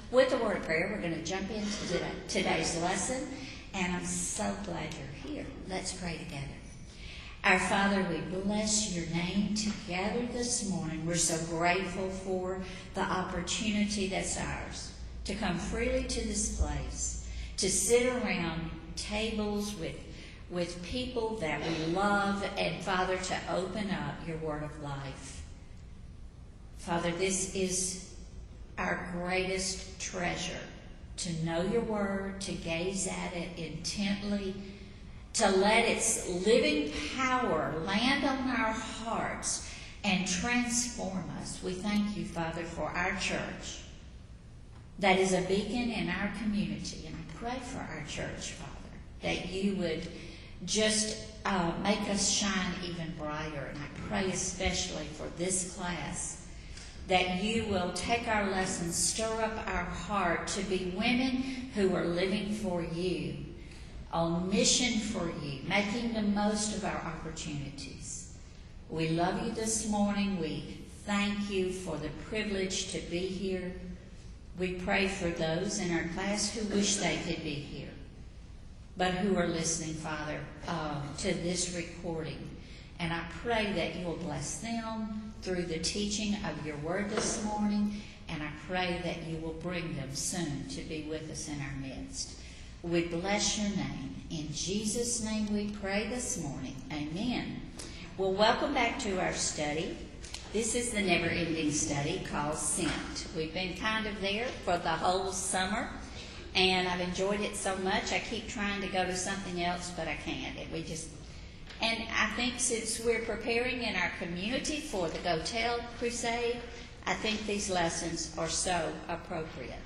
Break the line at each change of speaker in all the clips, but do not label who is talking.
with a word of prayer. We're going to jump into today's lesson, and I'm so glad you're here. Let's pray together. Our Father, we bless your name together this morning. We're so grateful for the opportunity that's ours to come freely to this place, to sit around tables with people that we love, and Father, to open up your word of life. Father, this is our greatest treasure, to know your word, to gaze at it intently, to let its living power land on our hearts and transform us. We thank you, Father, for our church that is a beacon in our community. And I pray for our church, Father, that you would just make us shine even brighter. And I pray especially for this class, that you will take our lessons, stir up our heart to be women who are living for you, on mission for you, making the most of our opportunities. We love you this morning. We thank you for the privilege to be here. We pray for those in our class who wish they could be here, but who are listening, Father, to this recording. And I pray that you will bless them through the teaching of your word this morning, and I pray that you will bring them soon to be with us in our midst. We bless your name. In Jesus' name we pray this morning. Amen. Well, welcome back to our study. This is the never-ending study called Sent. We've been kind of there for the whole summer, and I've enjoyed it so much. I keep trying to go to something else, but I can't. And I think since we're preparing in our community for the Go Tell Crusade, I think these lessons are so appropriate.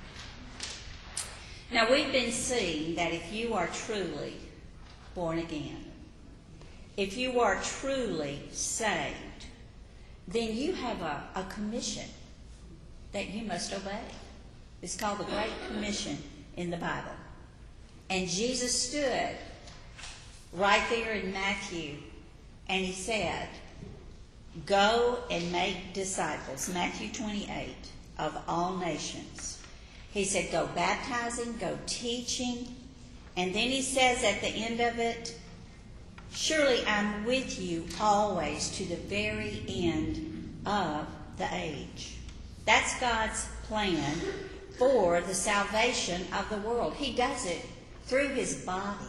Now, we've been seeing that if you are truly born again, if you are truly saved, then you have a commission that you must obey. It's called the Great Commission in the Bible. And Jesus stood right there in Matthew, and he said, "Go and make disciples," Matthew 28, "of all nations." He said, go baptizing, go teaching. And then he says at the end of it, "Surely I'm with you always to the very end of the age." That's God's plan for the salvation of the world. He does it through his body.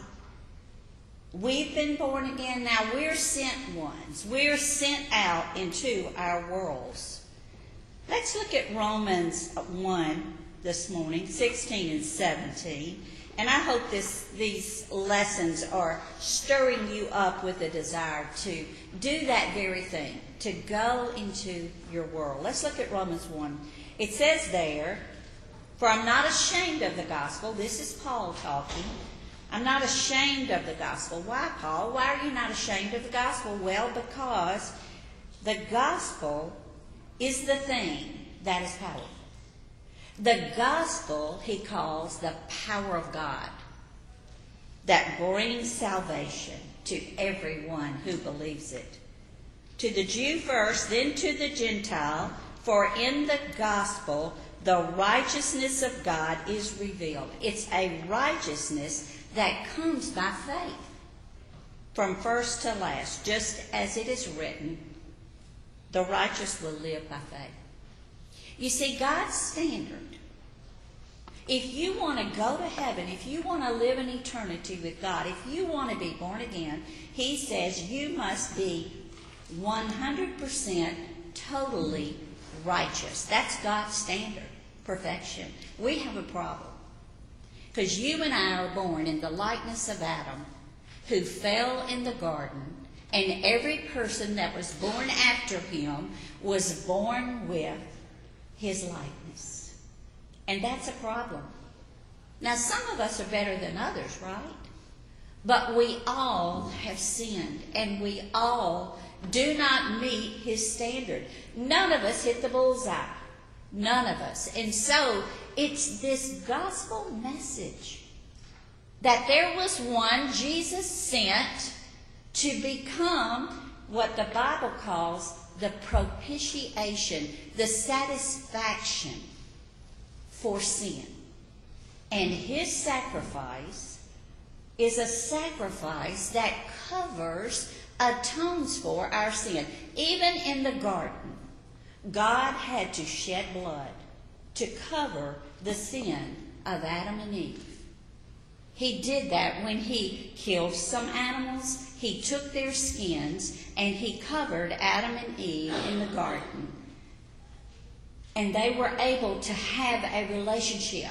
We've been born again. Now we're sent ones. We're sent out into our worlds. Let's look at Romans 1 this morning, 16 and 17. And I hope these lessons are stirring you up with a desire to do that very thing, to go into your world. Let's look at Romans 1. It says there, "For I'm not ashamed of the gospel." This is Paul talking. "I'm not ashamed of the gospel." Why, Paul? Why are you not ashamed of the gospel? Well, because the gospel is the thing that is powerful. The gospel, he calls the power of God that brings salvation to everyone who believes it. To the Jew first, then to the Gentile, for in the gospel the righteousness of God is revealed. It's a righteousness that comes by faith from first to last, just as it is written, "The righteous will live by faith." You see, God's standard, if you want to go to heaven, if you want to live in eternity with God, if you want to be born again, he says you must be 100% totally righteous. That's God's standard, perfection. We have a problem, because you and I are born in the likeness of Adam, who fell in the garden, and every person that was born after him was born with his likeness. And that's a problem. Now, some of us are better than others, right? But we all have sinned, and we all do not meet his standard. None of us hit the bullseye. None of us. And so it's this gospel message that there was one Jesus sent to become what the Bible calls the propitiation, the satisfaction for sin. And his sacrifice is a sacrifice that covers, atones for our sin. Even in the garden, God had to shed blood to cover the sin of Adam and Eve. He did that when he killed some animals. He took their skins and he covered Adam and Eve in the garden. And they were able to have a relationship.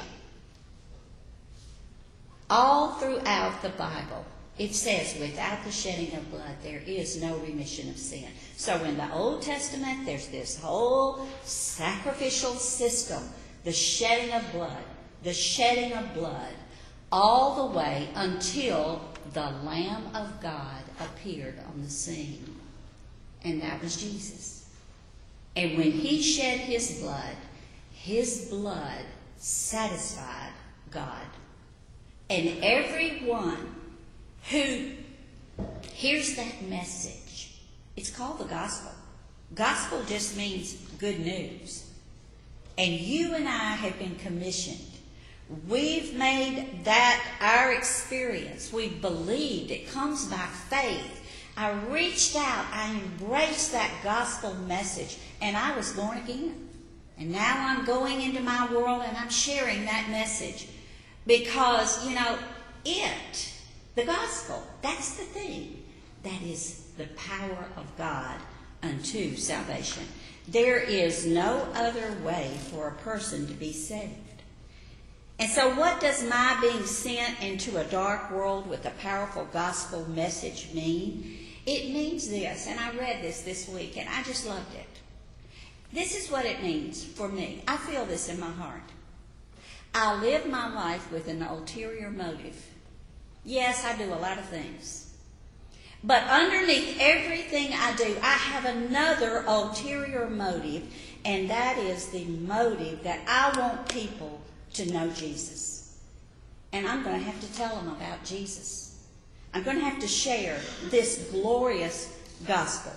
All throughout the Bible, it says, without the shedding of blood, there is no remission of sin. So in the Old Testament, there's this whole sacrificial system, the shedding of blood, all the way until the Lamb of God appeared on the scene. And that was Jesus. And when he shed his blood satisfied God. And everyone who hears that message, it's called the gospel. Gospel just means good news. And you and I have been commissioned. We've made that our experience. We believed. It comes by faith. I reached out. I embraced that gospel message. And I was born again. And now I'm going into my world and I'm sharing that message. Because, the gospel, that's the thing. That is the power of God unto salvation. There is no other way for a person to be saved. And so what does my being sent into a dark world with a powerful gospel message mean? It means this, and I read this week, and I just loved it. This is what it means for me. I feel this in my heart. I live my life with an ulterior motive. Yes, I do a lot of things. But underneath everything I do, I have another ulterior motive, and that is the motive that I want people to know Jesus. And I'm going to have to tell them about Jesus. I'm going to have to share this glorious gospel.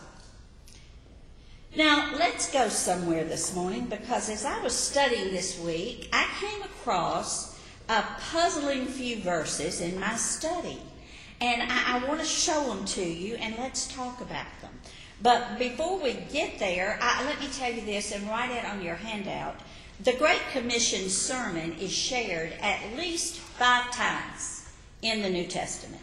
Now, let's go somewhere this morning, because as I was studying this week, I came across a puzzling few verses in my study. And I want to show them to you, and let's talk about them. But before we get there, let me tell you this, and write it on your handout. The Great Commission sermon is shared at least 5 times in the New Testament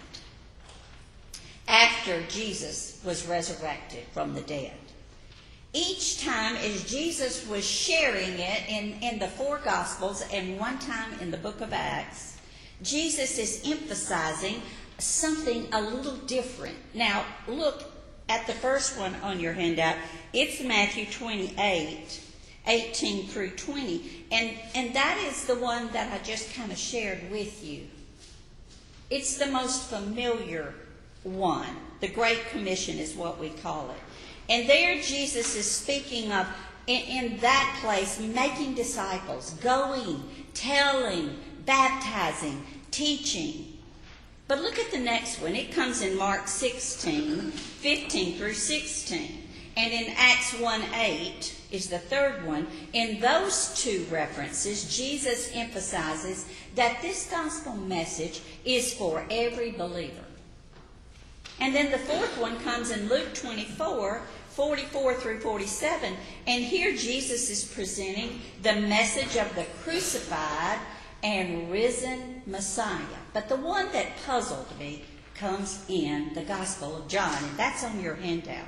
after Jesus was resurrected from the dead. Each time as Jesus was sharing it in the 4 Gospels and one time in the book of Acts, Jesus is emphasizing something a little different. Now, look at the first one on your handout. It's Matthew 28, 18 through 20. And that is the one that I just kind of shared with you. It's the most familiar one. The Great Commission is what we call it. And there Jesus is speaking of, in that place, making disciples, going, telling, baptizing, teaching. But look at the next one. It comes in Mark 16, 15 through 16. And in Acts 1:8 is the third one. In those 2 references, Jesus emphasizes that this gospel message is for every believer. And then the 4th one comes in Luke 24, 44 through 47. And here Jesus is presenting the message of the crucified and risen Messiah. But the one that puzzled me comes in the Gospel of John, and that's on your handout.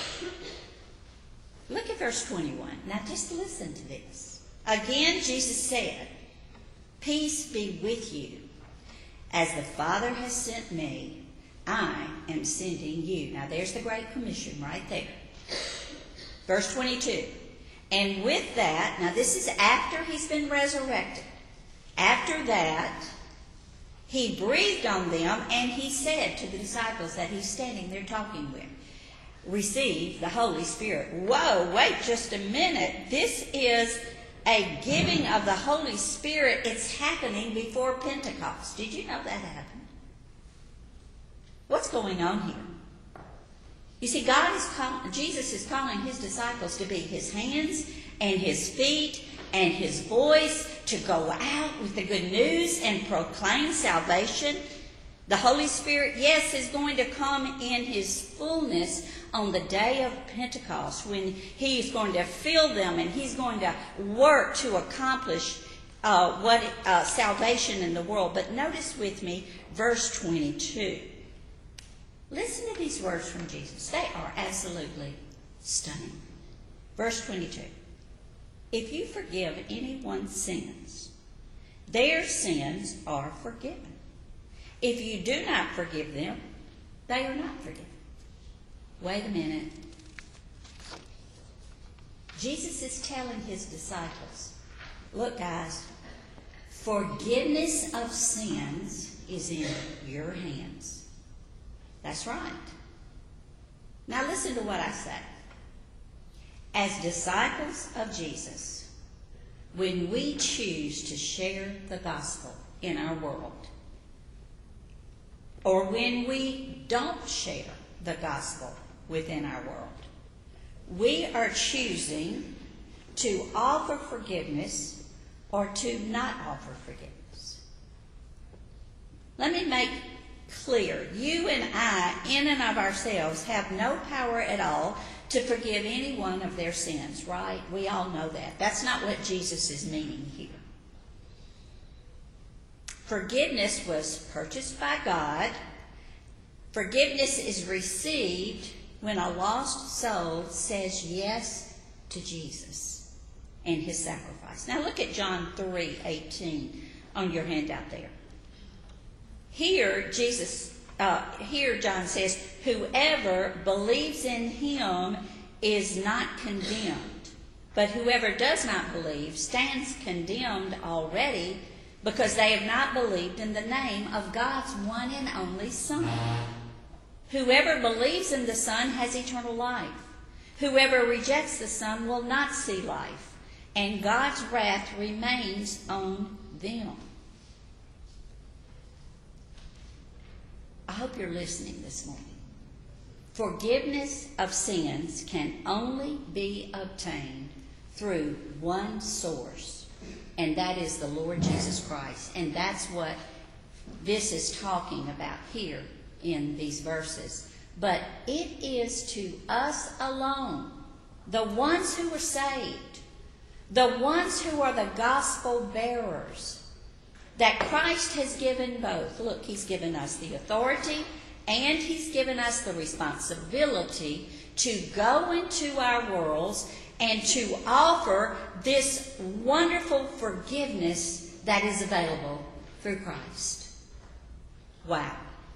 Look at verse 21. Now just listen to this. Again, Jesus said, "Peace be with you. As the Father has sent me, I am sending you." Now there's the Great Commission right there. Verse 22. And with that, now this is after he's been resurrected. After that, he breathed on them and he said to the disciples that he's standing there talking with, "Receive the Holy Spirit." Whoa, wait just a minute. This is a giving of the Holy Spirit. It's happening before Pentecost. Did you know that happened? What's going on here? You see, Jesus is calling his disciples to be his hands and his feet and his voice to go out with the good news and proclaim salvation. The Holy Spirit, yes, is going to come in his fullness on the day of Pentecost when he's going to fill them and he's going to work to accomplish salvation in the world. But notice with me verse 22. Listen to these words from Jesus. They are absolutely stunning. Verse 22. If you forgive anyone's sins, their sins are forgiven. If you do not forgive them, they are not forgiven. Wait a minute. Jesus is telling his disciples, look guys, forgiveness of sins is in your hands. That's right. Now listen to what I say. As disciples of Jesus, when we choose to share the gospel in our world, or when we don't share the gospel within our world, we are choosing to offer forgiveness or to not offer forgiveness. Let me make clear, you and I, in and of ourselves, have no power at all to forgive anyone of their sins, right? We all know that. That's not what Jesus is meaning here. Forgiveness was purchased by God. Forgiveness is received when a lost soul says yes to Jesus and his sacrifice. Now look at John 3:18 on your handout there. Here John says, whoever believes in him is not condemned, but whoever does not believe stands condemned already, because they have not believed in the name of God's one and only Son. Whoever believes in the Son has eternal life. Whoever rejects the Son will not see life, and God's wrath remains on them. I hope you're listening this morning. Forgiveness of sins can only be obtained through one source, and that is the Lord Jesus Christ. And that's what this is talking about here in these verses. But it is to us alone, the ones who are saved, the ones who are the gospel bearers, that Christ has given both. Look, he's given us the authority and he's given us the responsibility to go into our worlds and to offer this wonderful forgiveness that is available through Christ. Wow.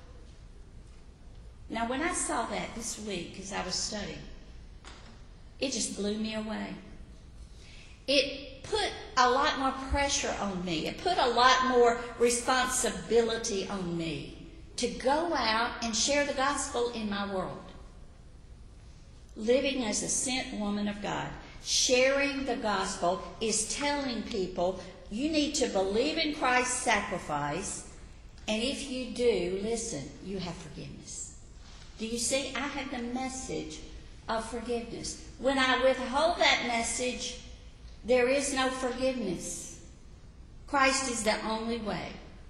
Now, when I saw that this week as I was studying, it just blew me away. It put a lot more pressure on me. It put a lot more responsibility on me to go out and share the gospel in my world. Living as a sent woman of God, sharing the gospel is telling people you need to believe in Christ's sacrifice, and if you do, listen, you have forgiveness. Do you see? I have the message of forgiveness. When I withhold that message, there is no forgiveness. Christ is the only way.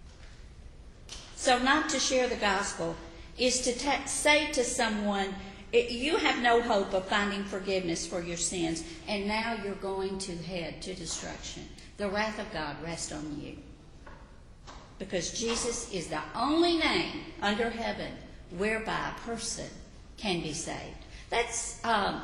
So not to share the gospel is to say to someone, you have no hope of finding forgiveness for your sins, and now you're going to head to destruction. The wrath of God rests on you. Because Jesus is the only name under heaven whereby a person can be saved. Let's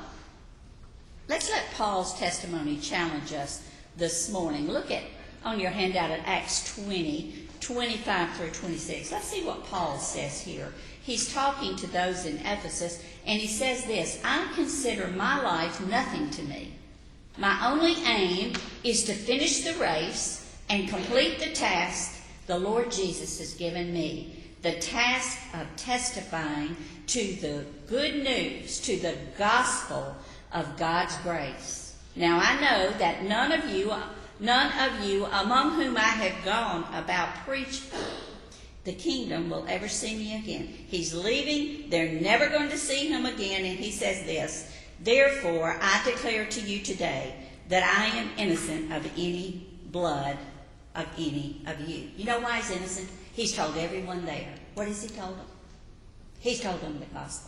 let Paul's testimony challenge us this morning. Look at on your handout at Acts 20, 25 through 26. Let's see what Paul says here. He's talking to those in Ephesus, and he says this, I consider my life nothing to me. My only aim is to finish the race and complete the task the Lord Jesus has given me, the task of testifying to the good news, to the gospel of God's grace. Now I know that none of you among whom I have gone about preaching the kingdom will ever see me again. He's leaving. They're never going to see him again. And he says this, therefore I declare to you today that I am innocent of any blood of any of you. You know why he's innocent? He's told everyone there. What has he told them? He's told them the gospel.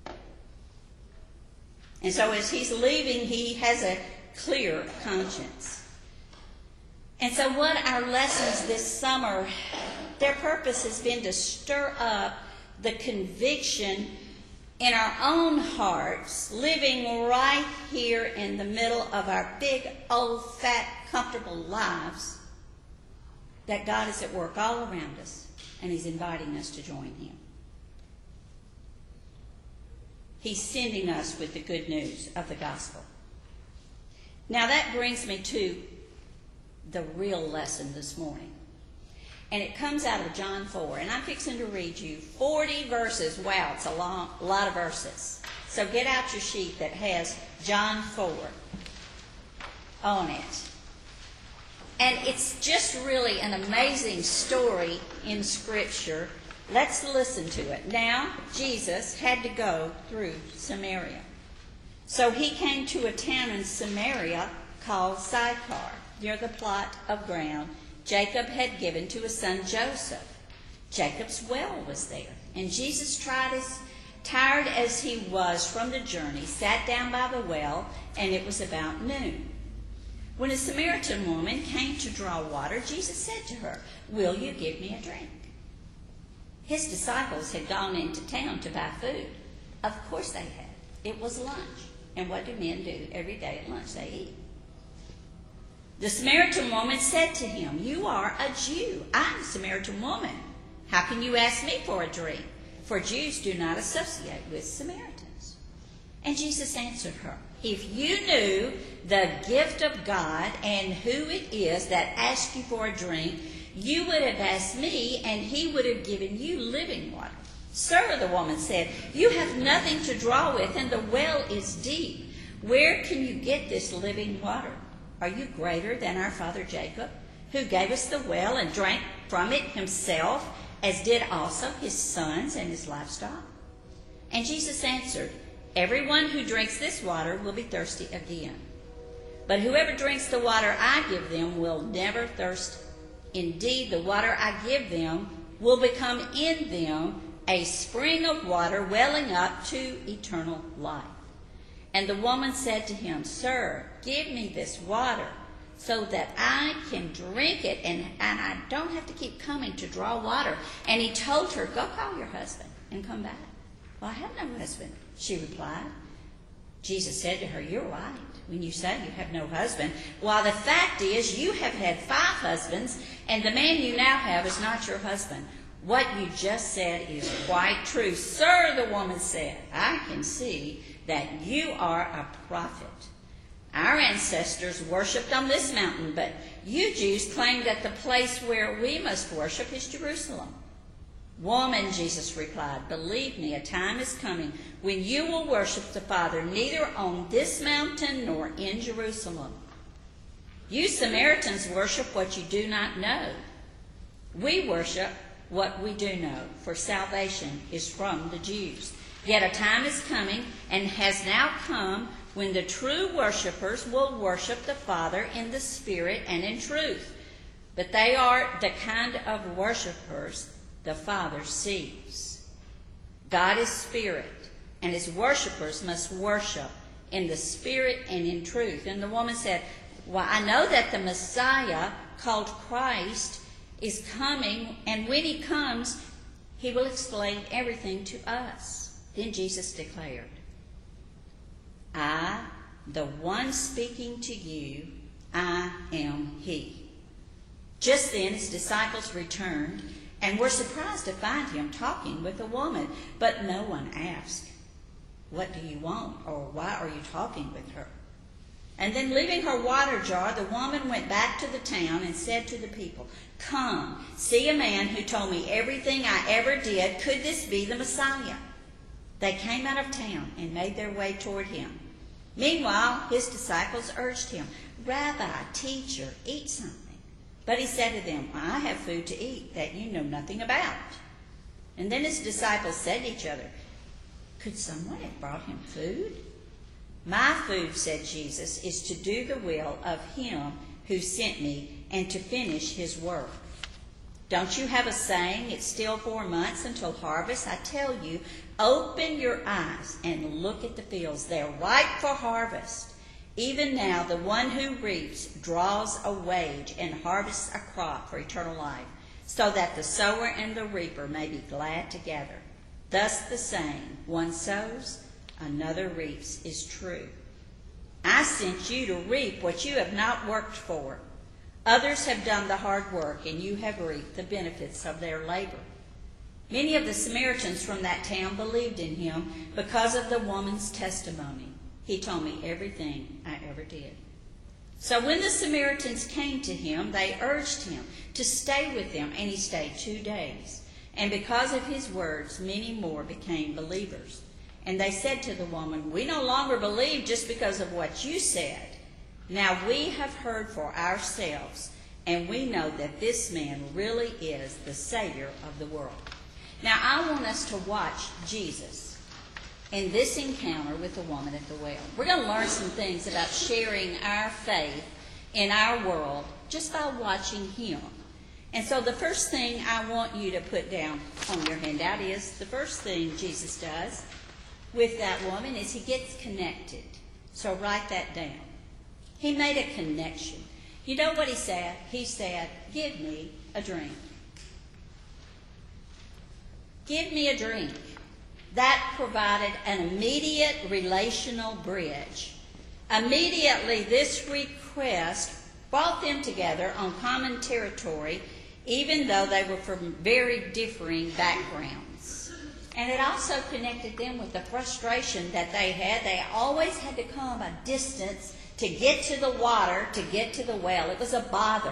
And so as he's leaving, he has a clear conscience. And so what our lessons this summer, their purpose has been to stir up the conviction in our own hearts, living right here in the middle of our big, old, fat, comfortable lives, that God is at work all around us, and he's inviting us to join him. He's sending us with the good news of the gospel. Now that brings me to the real lesson this morning. And it comes out of John 4. And I'm fixing to read you 40 verses. Wow, it's a lot of verses. So get out your sheet that has John 4 on it. And it's just really an amazing story in Scripture. Let's listen to it. Now, Jesus had to go through Samaria. So he came to a town in Samaria called Sychar, near the plot of ground Jacob had given to his son Joseph. Jacob's well was there, and Jesus, tired as he was from the journey, sat down by the well, and it was about noon. When a Samaritan woman came to draw water, Jesus said to her, "Will you give me a drink?" His disciples had gone into town to buy food. Of course they had. It was lunch. And what do men do every day at lunch? They eat. The Samaritan woman said to him, "You are a Jew. I'm a Samaritan woman. How can you ask me for a drink? For Jews do not associate with Samaritans." And Jesus answered her, "If you knew the gift of God and who it is that asks you for a drink, you would have asked me, and he would have given you living water." "Sir," the woman said, "you have nothing to draw with, and the well is deep. Where can you get this living water? Are you greater than our father Jacob, who gave us the well and drank from it himself, as did also his sons and his livestock?" And Jesus answered, "Everyone who drinks this water will be thirsty again. But whoever drinks the water I give them will never thirst. Indeed, the water I give them will become in them a spring of water welling up to eternal life." And the woman said to him, "Sir, give me this water so that I can drink it and I don't have to keep coming to draw water." And he told her, "Go call your husband and come back." "Well, I have no husband," she replied. Jesus said to her, "You're right when you say you have no husband. While the fact is you have had 5 husbands, and the man you now have is not your husband. What you just said is quite true." "Sir," the woman said, "I can see that you are a prophet. Our ancestors worshipped on this mountain, but you Jews claim that the place where we must worship is Jerusalem." "Woman," Jesus replied, "believe me, a time is coming when you will worship the Father neither on this mountain nor in Jerusalem. You Samaritans worship what you do not know. We worship what we do know, for salvation is from the Jews. Yet a time is coming, and has now come, when the true worshipers will worship the Father in the Spirit and in truth. But they are the kind of worshipers the Father sees. God is Spirit, and his worshipers must worship in the Spirit and in truth." And the woman said, "Well, I know that the Messiah, called Christ, is coming, and when he comes, he will explain everything to us." Then Jesus declared, "I, the one speaking to you, I am he." Just then his disciples returned and were surprised to find him talking with a woman. But no one asked, "What do you want?" or "Why are you talking with her?" And then leaving her water jar, the woman went back to the town and said to the people, "Come, see a man who told me everything I ever did. Could this be the Messiah?" They came out of town and made their way toward him. Meanwhile, his disciples urged him, "Rabbi, teacher, eat something." But he said to them, "I have food to eat that you know nothing about." And then his disciples said to each other, "Could someone have brought him food?"
My food, said Jesus, is to do the will of him who sent me and to finish his work. Don't you have a saying, it's still 4 months until harvest? I tell you, open your eyes and look at the fields. They're ripe for harvest. Even now, the one who reaps draws a wage and harvests a crop for eternal life, so that the sower and the reaper may be glad together. Thus the saying, one sows, another reaps, is true. I sent you to reap what you have not worked for. Others have done the hard work, and you have reaped the benefits of their labor. Many of the Samaritans from that town believed in him because of the woman's testimony. He told me everything I ever did. So when the Samaritans came to him, they urged him to stay with them, and he stayed 2 days. And because of his words, many more became believers. And they said to the woman, we no longer believe just because of what you said. Now we have heard for ourselves, and we know that this man really is the Savior of the world. Now I want us to watch Jesus in this encounter with the woman at the well. We're going to learn some things about sharing our faith in our world just by watching him. And so the first thing I want you to put down on your handout is the first thing Jesus does with that woman is he gets connected. So write that down. He made a connection. You know what he said? He said, give me a drink. Give me a drink. That provided an immediate relational bridge. Immediately, this request brought them together on common territory, even though they were from very differing backgrounds. And it also connected them with the frustration that they had. They always had to come a distance to get to the water, to get to the well. It was a bother.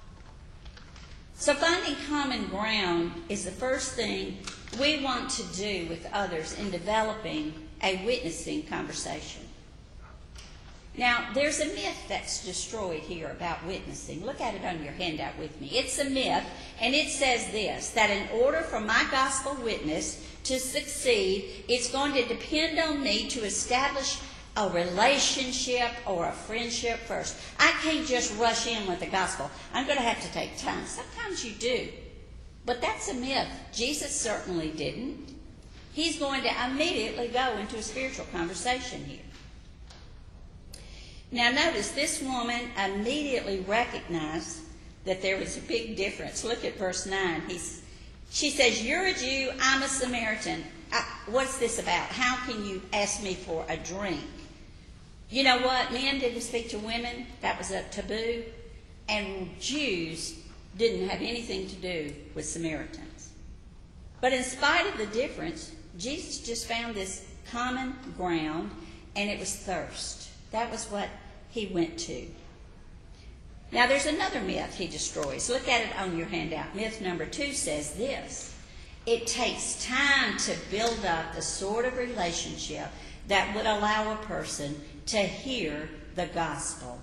So finding common ground is the first thing we want to do with others in developing a witnessing conversation. Now, there's a myth that's destroyed here about witnessing. Look at it on your handout with me. It's a myth, and it says this, that in order for my gospel witness to succeed, it's going to depend on me to establish a relationship or a friendship first. I can't just rush in with the gospel. I'm going to have to take time. Sometimes you do. But that's a myth. Jesus certainly didn't. He's going to immediately go into a spiritual conversation here. Now notice, this woman immediately recognized that there was a big difference. Look at verse 9. She says, you're a Jew, I'm a Samaritan. What's this about? How can you ask me for a drink? You know what? Men didn't speak to women. That was a taboo. And Jews didn't have anything to do with Samaritans. But in spite of the difference, Jesus just found this common ground, and it was thirst. That was what he went to. Now there's another myth he destroys. Look at it on your handout. Myth number 2 says this. It takes time to build up the sort of relationship that would allow a person to hear the gospel.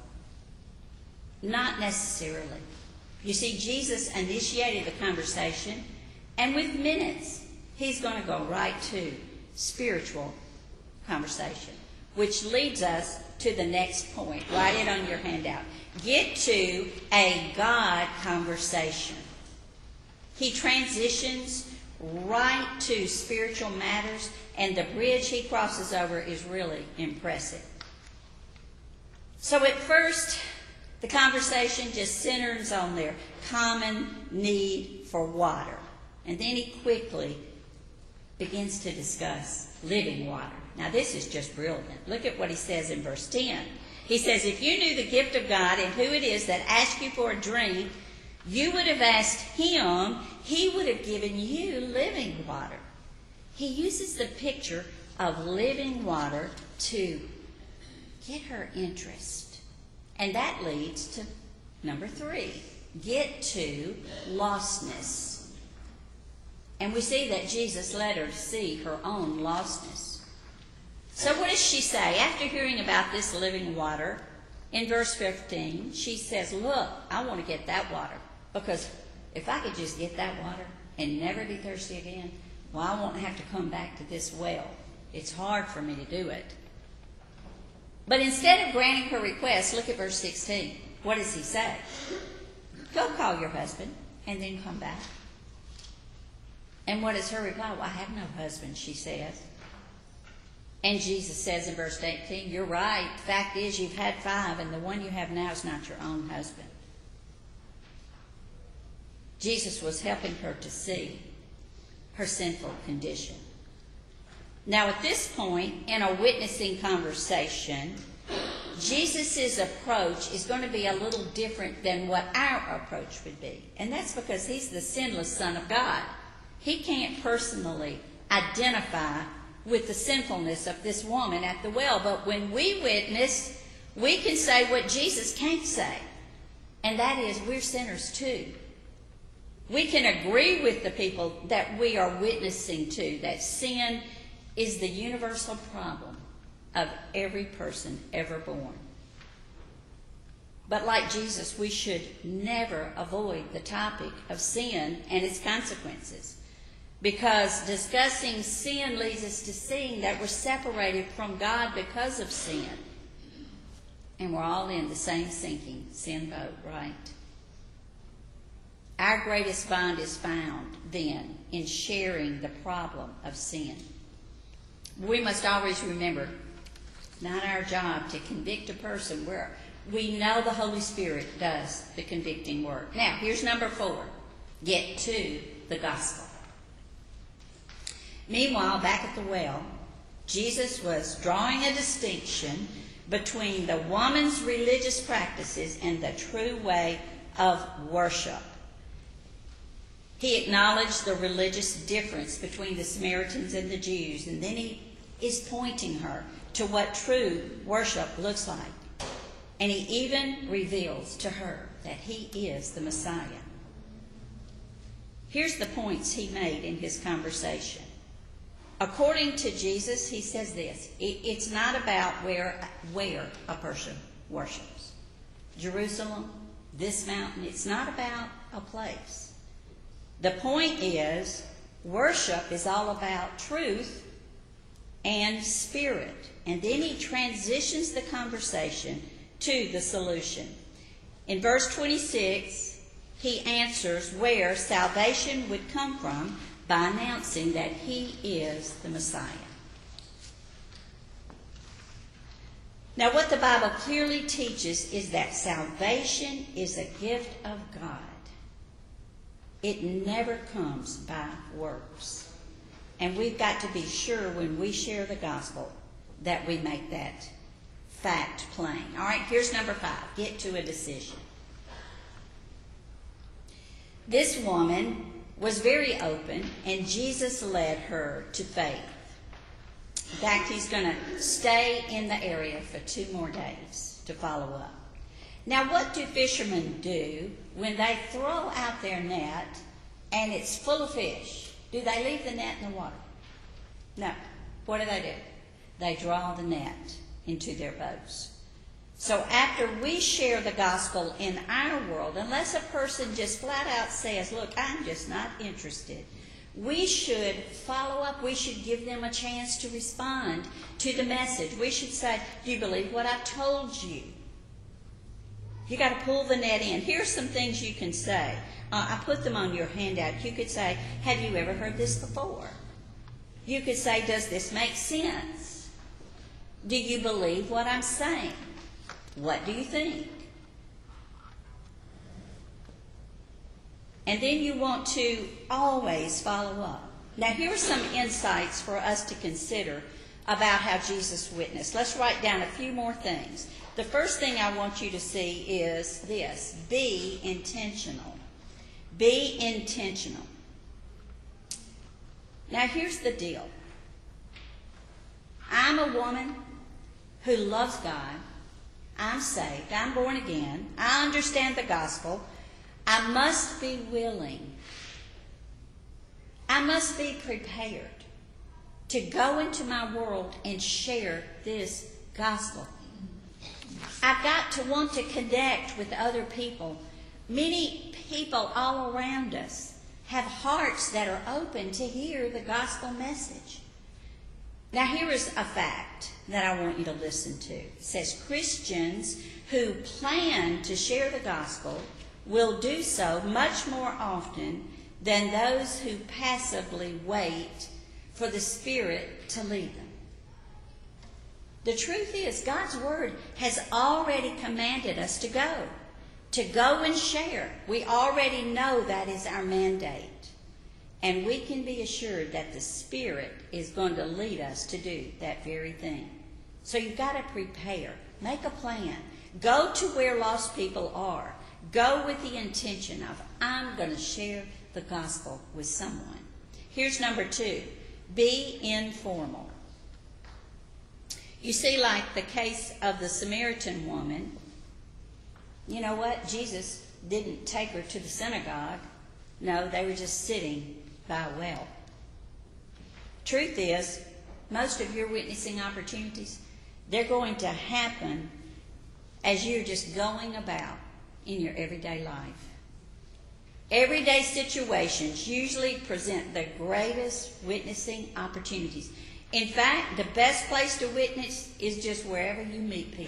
Not necessarily. You see, Jesus initiated the conversation, and with minutes, he's going to go right to spiritual conversation, which leads us to the next point. Write it on your handout. Get to a God conversation. He transitions right to spiritual matters, and the bridge he crosses over is really impressive. So at first, the conversation just centers on their common need for water. And then he quickly begins to discuss living water. Now this is just brilliant. Look at what he says in verse 10. He says, if you knew the gift of God and who it is that asks you for a drink, you would have asked him, he would have given you living water. He uses the picture of living water to get her interest. And that leads to number 3, get to lostness. And we see that Jesus let her see her own lostness. So what does she say? After hearing about this living water, in verse 15, she says, look, I want to get that water. Because if I could just get that water and never be thirsty again, well, I won't have to come back to this well. It's hard for me to do it. But instead of granting her request, look at verse 16. What does he say? Go call your husband and then come back. And what is her reply? Well, I have no husband, she says. And Jesus says in verse 18, you're right. The fact is you've had 5, and the one you have now is not your own husband. Jesus was helping her to see her sinful condition. Now at this point, in a witnessing conversation, Jesus' approach is going to be a little different than what our approach would be. And that's because he's the sinless Son of God. He can't personally identify with the sinfulness of this woman at the well. But when we witness, we can say what Jesus can't say. And that is, we're sinners too. We can agree with the people that we are witnessing to, that sin is the universal problem of every person ever born. But like Jesus, we should never avoid the topic of sin and its consequences, because discussing sin leads us to seeing that we're separated from God because of sin. And we're all in the same sinking sin boat, right? Our greatest bond is found, then, in sharing the problem of sin. We must always remember, not our job to convict a person. We know the Holy Spirit does the convicting work. Now, here's number 4. Get to the gospel. Meanwhile, back at the well, Jesus was drawing a distinction between the woman's religious practices and the true way of worship. He acknowledged the religious difference between the Samaritans and the Jews, and then he is pointing her to what true worship looks like. And he even reveals to her that he is the Messiah. Here's the points he made in his conversation. According to Jesus, he says this: it's not about where a person worships. Jerusalem, this mountain, it's not about a place. The point is, worship is all about truth and spirit. And then he transitions the conversation to the solution. In verse 26, he answers where salvation would come from by announcing that he is the Messiah. Now, what the Bible clearly teaches is that salvation is a gift of God. It never comes by works. And we've got to be sure when we share the gospel that we make that fact plain. All right, here's number 5. Get to a decision. This woman was very open, and Jesus led her to faith. In fact, he's going to stay in the area for 2 more days to follow up. Now, what do fishermen do when they throw out their net and it's full of fish? Do they leave the net in the water? No. What do? They draw the net into their boats. So after we share the gospel in our world, unless a person just flat out says, look, I'm just not interested, we should follow up. We should give them a chance to respond to the message. We should say, do you believe what I've told you? You got to pull the net in. Here's some things you can say. I put them on your handout. You could say, have you ever heard this before? You could say, does this make sense? Do you believe what I'm saying? What do you think? And then you want to always follow up. Now, here are some insights for us to consider about how Jesus witnessed. Let's write down a few more things. The first thing I want you to see is this: be intentional. Be intentional. Now, here's the deal. I'm a woman who loves God. I'm saved. I'm born again. I understand the gospel. I must be willing. I must be prepared to go into my world and share this gospel. I've got to want to connect with other people. Many people all around us have hearts that are open to hear the gospel message. Now, here is a fact. that I want you to listen to. It says, Christians who plan to share the gospel will do so much more often than those who passively wait for the Spirit to lead them. The truth is, God's Word has already commanded us to go and share. We already know that is our mandate. And we can be assured that the Spirit is going to lead us to do that very thing. So you've got to prepare. Make a plan. Go to where lost people are. Go with the intention of, I'm going to share the gospel with someone. Here's number 2. Be informal. You see, like the case of the Samaritan woman, you know what? Jesus didn't take her to the synagogue. No, they were just sitting by a well. Truth is, most of your witnessing opportunities, they're going to happen as you're just going about in your everyday life. Everyday situations usually present the greatest witnessing opportunities. In fact, the best place to witness is just wherever you meet people.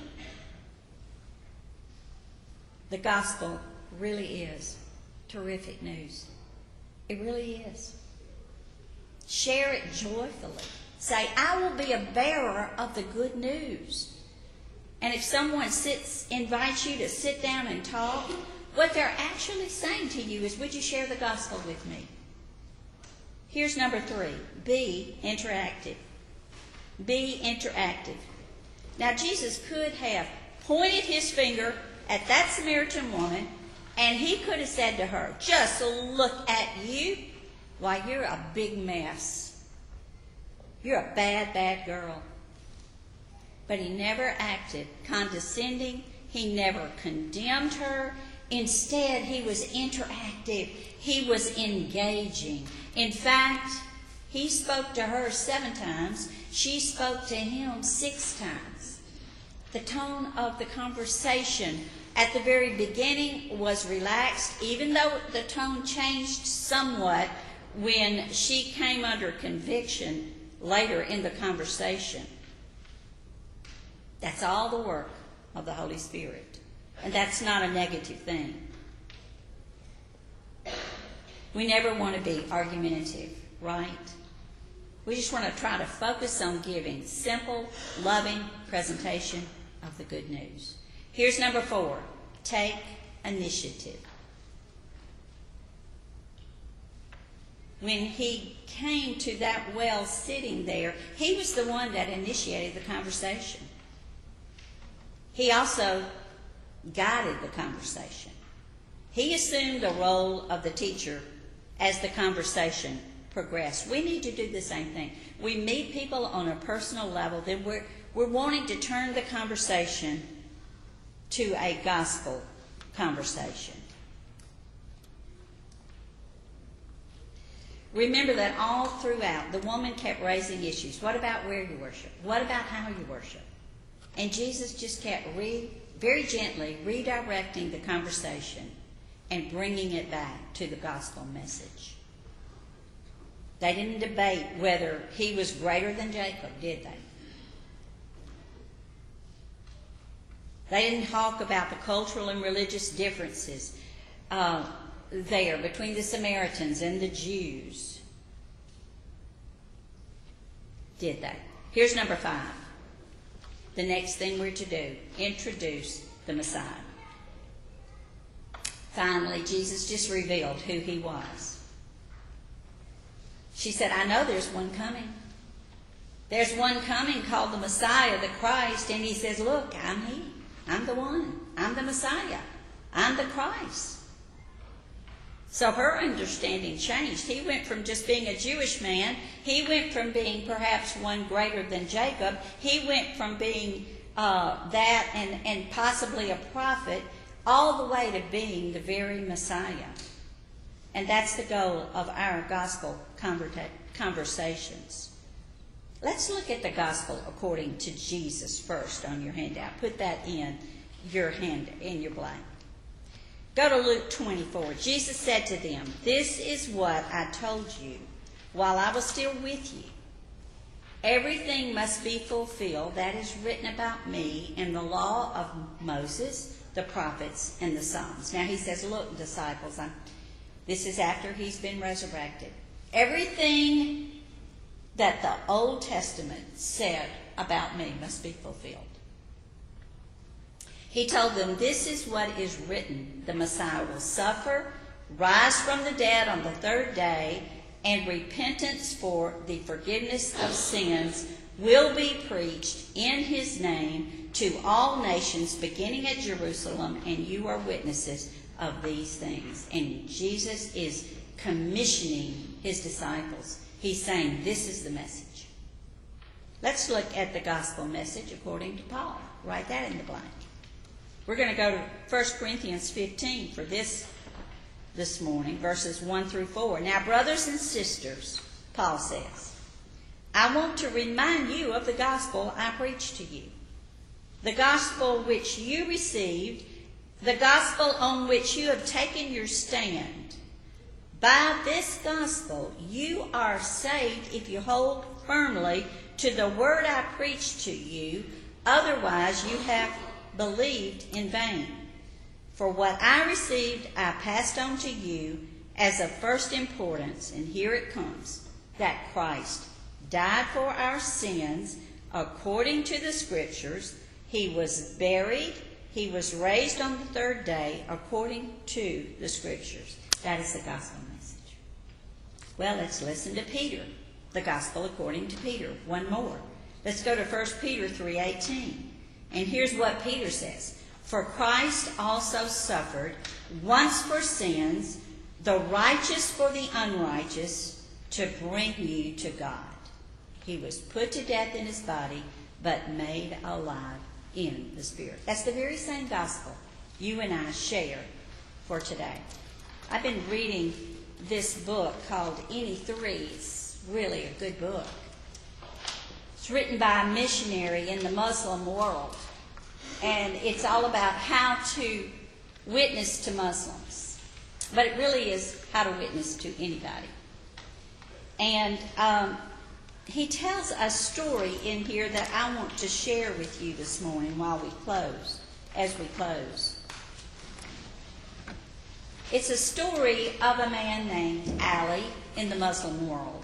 The gospel really is terrific news. It really is. Share it joyfully. Say, I will be a bearer of the good news. And if someone invites you to sit down and talk, what they're actually saying to you is, would you share the gospel with me? Here's number 3. Be interactive. Be interactive. Now, Jesus could have pointed his finger at that Samaritan woman, and he could have said to her, just look at you. Why, you're a big mess. You're a bad, bad girl. But he never acted condescending. He never condemned her. Instead, he was interactive. He was engaging. In fact, he spoke to her 7 times. She spoke to him 6 times. The tone of the conversation at the very beginning was relaxed, even though the tone changed somewhat when she came under conviction later in the conversation. That's all the work of the Holy Spirit. And that's not a negative thing. We never want to be argumentative, right? We just want to try to focus on giving simple, loving presentation of the good news. Here's number 4. Take initiative. When he came to that well sitting there, he was the one that initiated the conversation. He also guided the conversation. He assumed the role of the teacher as the conversation progressed. We need to do the same thing. We meet people on a personal level, then we're wanting to turn the conversation to a gospel conversation. Remember that all throughout, the woman kept raising issues. What about where you worship? What about how you worship? And Jesus just kept very gently redirecting the conversation and bringing it back to the gospel message. They didn't debate whether he was greater than Jacob, did they? They didn't talk about the cultural and religious differences there between the Samaritans and the Jews, did they? Here's number 5. The next thing we're to do, introduce the Messiah. Finally, Jesus just revealed who he was. She said, I know there's one coming. There's one coming called the Messiah, the Christ. And he says, look, I'm he. I'm the one. I'm the Messiah. I'm the Christ. So her understanding changed. He went from just being a Jewish man. He went from being perhaps one greater than Jacob. He went from being that and possibly a prophet all the way to being the very Messiah. And that's the goal of our gospel conversations. Let's look at the gospel according to Jesus first on your handout. Put that in your blank. Go to Luke 24. Jesus said to them, this is what I told you while I was still with you. everything must be fulfilled that is written about me in the law of Moses, the prophets, and the Psalms. Now he says, look, disciples, this is after he's been resurrected. Everything that the Old Testament said about me must be fulfilled. He told them, this is what is written. The Messiah will suffer, rise from the dead on the third day, and repentance for the forgiveness of sins will be preached in his name to all nations, beginning at Jerusalem, and you are witnesses of these things. And Jesus is commissioning his disciples. He's saying, this is the message. Let's look at the gospel message according to Paul. Write that in the blank. We're going to go to 1 Corinthians 15 for this morning, verses 1 through 4. Now, brothers and sisters, Paul says, I want to remind you of the gospel I preached to you, the gospel which you received, the gospel on which you have taken your stand. By this gospel you are saved if you hold firmly to the word I preached to you. Otherwise you have believed in vain. For what I received I passed on to you as of first importance, and here it comes, that Christ died for our sins according to the Scriptures. He was buried. He was raised on the third day according to the Scriptures. That is the gospel message. Well, let's listen to Peter, the gospel according to Peter. One more. Let's go to 1 Peter 3:18. And here's what Peter says. For Christ also suffered once for sins, the righteous for the unrighteous, to bring you to God. He was put to death in his body, but made alive in the Spirit. That's the very same gospel you and I share for today. I've been reading this book called Any Three. It's really a good book. It's written by a missionary in the Muslim world. And it's all about how to witness to Muslims. But it really is how to witness to anybody. And he tells a story in here that I want to share with you this morning as we close. It's a story of a man named Ali in the Muslim world.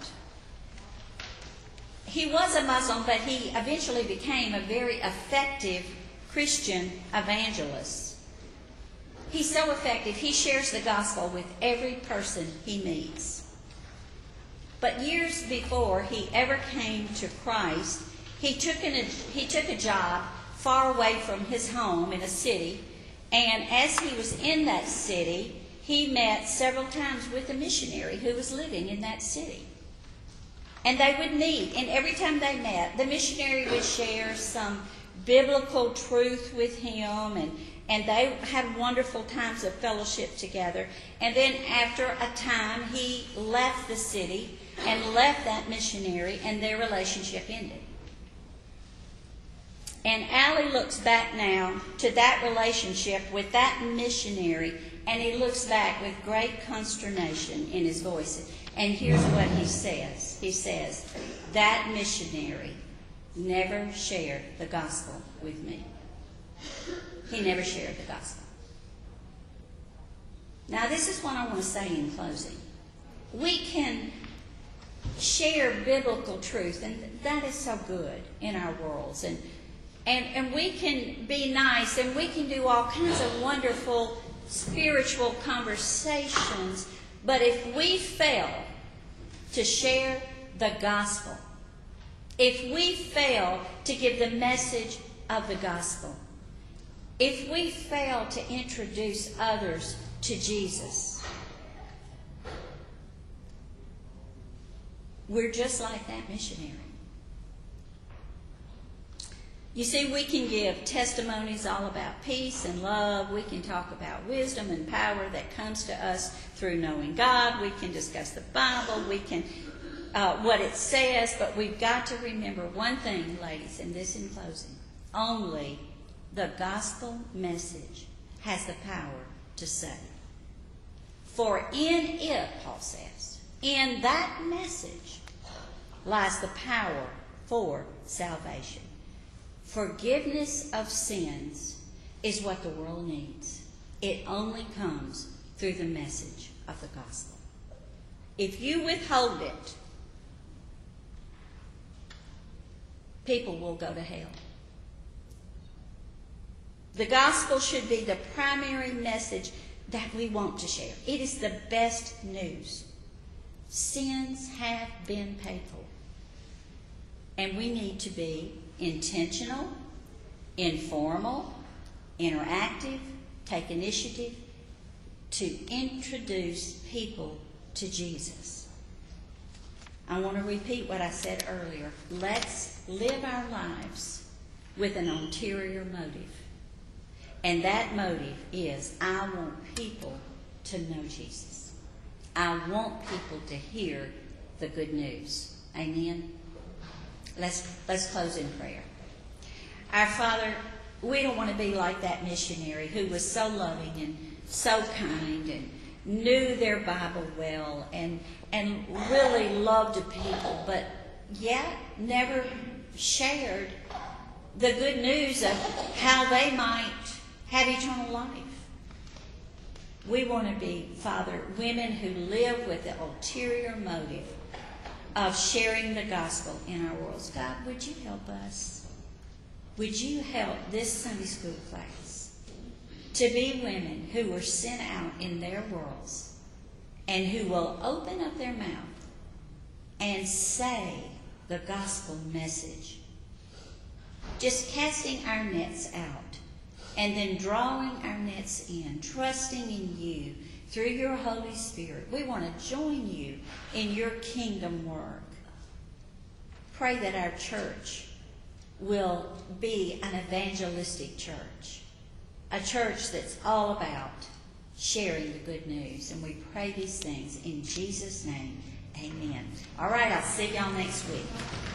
He was a Muslim, but he eventually became a very effective Christian evangelist. He's so effective, he shares the gospel with every person he meets. But years before he ever came to Christ, he took a job far away from his home in a city, and as he was in that city, he met several times with a missionary who was living in that city. And they would meet, and every time they met, the missionary would share some biblical truth with him, and they had wonderful times of fellowship together. And then after a time, he left the city and left that missionary, and their relationship ended. And Ali looks back now to that relationship with that missionary, and he looks back with great consternation in his voice. And here's what he says. He says, that missionary never shared the gospel with me. He never shared the gospel. Now, this is what I want to say in closing. We can share biblical truth, and that is so good in our worlds. And we can be nice, and we can do all kinds of wonderful spiritual conversations. But if we fail to share the gospel, if we fail to give the message of the gospel, if we fail to introduce others to Jesus, we're just like that missionary. You see, we can give testimonies all about peace and love. We can talk about wisdom and power that comes to us through knowing God. We can discuss the Bible. We can what it says. But we've got to remember one thing, ladies, and this in closing. Only the gospel message has the power to save. For in it, Paul says, in that message lies the power for salvation. Forgiveness of sins is what the world needs. It only comes through the message of the gospel. If you withhold it, people will go to hell. The gospel should be the primary message that we want to share. It is the best news. Sins have been paid for. And we need to be intentional, informal, interactive, take initiative to introduce people to Jesus. I want to repeat what I said earlier. Let's live our lives with an ulterior motive. And that motive is, I want people to know Jesus. I want people to hear the good news. Amen? Let's close in prayer. Our Father, we don't want to be like that missionary who was so loving and so kind and knew their Bible well and really loved the people, but yet never shared the good news of how they might have eternal life. We want to be, Father, women who live with the ulterior motive of sharing the gospel in our worlds. God, would you help us? Would you help this Sunday school class to be women who are sent out in their worlds and who will open up their mouth and say the gospel message, just casting our nets out and then drawing our nets in, trusting in you through your Holy Spirit. We want to join you in your kingdom work. Pray that our church will be an evangelistic church, a church that's all about sharing the good news. And we pray these things in Jesus' name. Amen. All right, I'll see y'all next week.